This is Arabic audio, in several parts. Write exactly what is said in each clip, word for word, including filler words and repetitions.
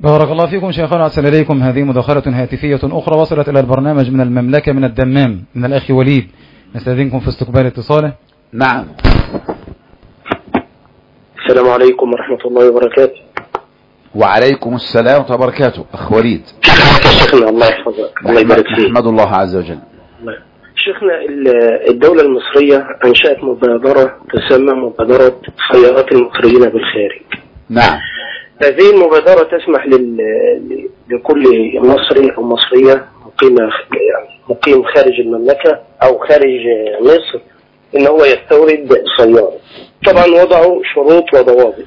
بارك الله فيكم شيخنا. أحسن إليكم. هذه مداخلة هاتفية أخرى وصلت إلى البرنامج من المملكة من الدمام من الأخ وليد، نستأذنكم في استقبال اتصاله. نعم. السلام عليكم ورحمة الله وبركاته. وعليكم السلام ورحمة الله وبركاته. أخ وليد. شيخنا الله يحفظك. الله يبارك فيك. نحمد الله عز وجل. شيخنا الدولة المصرية أنشأت مبادرة تسمى مبادرة سيارات المصريين بالخارج. نعم. هذه المبادرة تسمح لل... لكل مصري أو مصرية مقيم يعني مقيم خارج المملكة أو خارج مصر إن هو يستورد سيارة. طبعا وضعوا شروط وضوابط،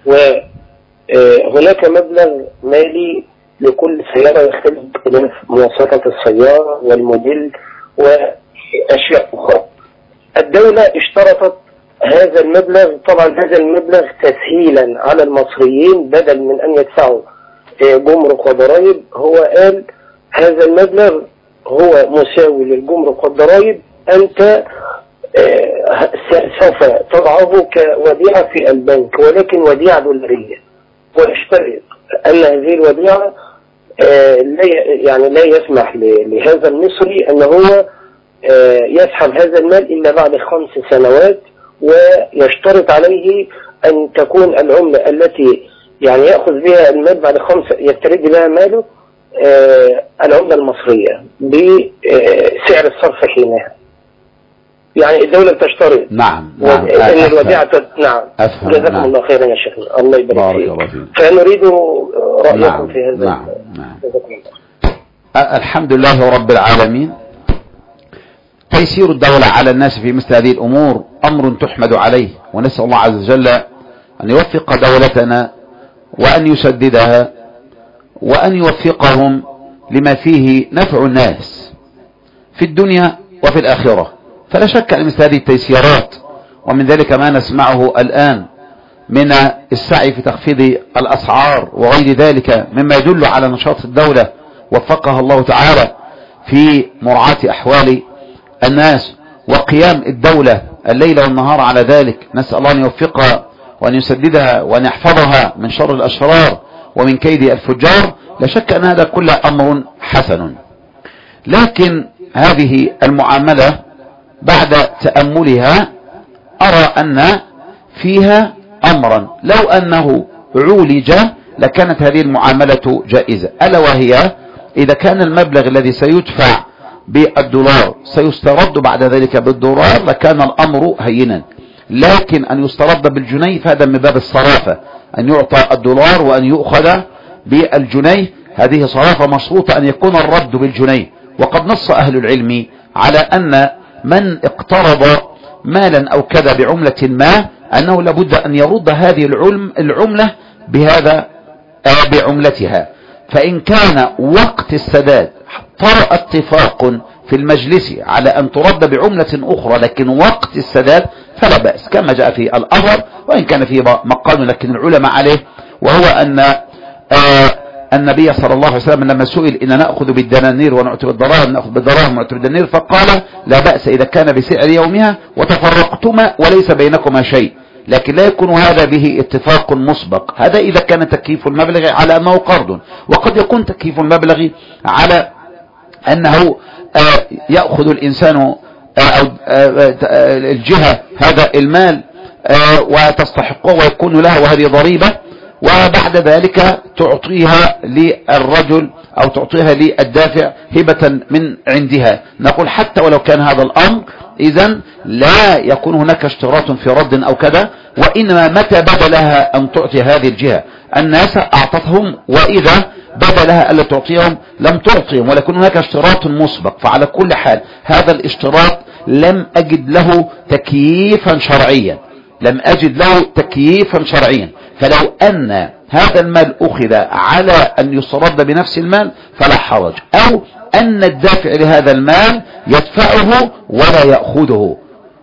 وهناك مبلغ مالي لكل سيارة يختلف باختلاف مواصفات السيارة والموديل وأشياء أخرى. الدولة اشترطت هذا المبلغ، طبعا هذا المبلغ تسهيلا على المصريين بدل من أن يدفعوا جمرك وضرائب. هو قال هذا المبلغ هو مساوي للجمرك والضرائب، أنت سوف تضعه كوديعة في البنك ولكن وديعة دولارية، واشترط أن هذه الوديعة يعني لا يسمح لهذا المصري أن هو يسحب هذا المال إلا بعد خمس سنوات، ويشترط عليه أن تكون العملة التي يعني يأخذ بها المال بعد خمس يسترد بها ماله العملة المصرية بسعر الصرف حينها. يعني الدولة بتشترط. نعم نعم. أن الوديعة نعم. أفهم. جزاكم نعم. الله خيرا يا شيخنا. الله يبارك فيك. فنريد رأيكم نعم. في هذا. نعم. نعم. الحمد لله رب العالمين. تيسير الدولة على الناس في مثل هذه الأمور أمر تحمد عليه، ونسأل الله عز وجل أن يوفق دولتنا وأن يسددها وأن يوفقهم لما فيه نفع الناس في الدنيا وفي الآخرة. فلا شك أن مثل هذه التيسيرات، ومن ذلك ما نسمعه الآن من السعي في تخفيض الأسعار وغير ذلك مما يدل على نشاط الدولة وفقها الله تعالى في مراعاة أحوال الناس وقيام الدولة الليل والنهار على ذلك. نسأل الله أن يوفقها وأن يسددها وأن يحفظها من شر الأشرار ومن كيد الفجار. لا شك أن هذا كله أمر حسن، لكن هذه المعاملة بعد تأملها أرى أن فيها أمرا لو أنه عولج لكانت هذه المعاملة جائزة، ألا وهي إذا كان المبلغ الذي سيدفع بالدولار سيسترد بعد ذلك بالدولار لكان الأمر هينا، لكن أن يسترد بالجنيه فهذا من باب الصرافة، أن يعطى الدولار وأن يؤخذ بالجنيه، هذه صرافة مشروطة أن يكون الرد بالجنيه. وقد نص أهل العلم على أن من اقترض مالا أو كذا بعملة ما أنه لابد أن يرد هذه العملة بهذا بعملتها. فإن كان وقت السداد طرأ اتفاق في المجلس على أن ترد بعملة أخرى لكن وقت السداد فلا بأس كما جاء في الأثر، وإن كان فيه مقال لكن العلماء عليه، وهو أن آه النبي صلى الله عليه وسلم لما سئل إن نأخذ بالدنانير ونعطي بالدراهم نأخذ بالدراهم ونعطي بالدنانير فقال لا بأس إذا كان بسعر يومها وتفرقتما وليس بينكما شيء، لكن لا يكون هذا به اتفاق مسبق. هذا إذا كان تكييف المبلغ على أنه قرض، وقد يكون تكييف المبلغ على أنه آه يأخذ الإنسان آه أو آه الجهة هذا المال وتستحقه ويكون له وهذه ضريبة، وبعد ذلك تعطيها للرجل أو تعطيها للدافع هبة من عندها. نقول حتى ولو كان هذا الأمر إذن لا يكون هناك اشتراط في رد أو كذا، وإنما متى بدا لها أن تعطي هذه الجهة الناس أعطتهم، وإذا بدا لها ألا تعطيهم لم تعطيهم، ولكن هناك اشتراط مسبق. فعلى كل حال هذا الاشتراط لم أجد له تكييفا شرعيا، لم أجد له تكييفا شرعيا. فلو أن هذا المال أخذ على أن يسترد بنفس المال فلا حرج، أو أن الدافع لهذا المال يدفعه ولا يأخذه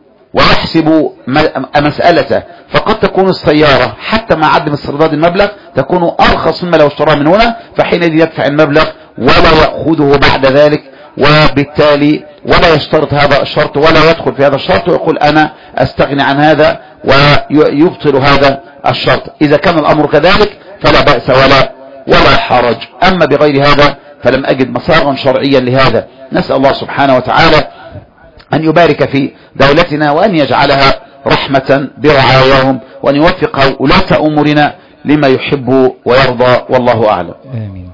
ويحسب مسألته، فقد تكون السيارة حتى مع عدم استرداد المبلغ تكون أرخص مما لو اشتراها من هنا، فحينئذ يدفع المبلغ ولا يأخذه بعد ذلك، وبالتالي ولا يشترط هذا الشرط ولا يدخل في هذا الشرط ويقول أنا أستغني عن هذا ويبطل هذا الشرط. إذا كان الأمر كذلك فلا بأس ولا ولا حرج. أما بغير هذا فلم أجد مسارا شرعيا لهذا. نسأل الله سبحانه وتعالى أن يبارك في دولتنا وأن يجعلها رحمة برعاياهم وأن يوفق ولاة أمورنا لما يحب ويرضى، والله أعلم. آمين.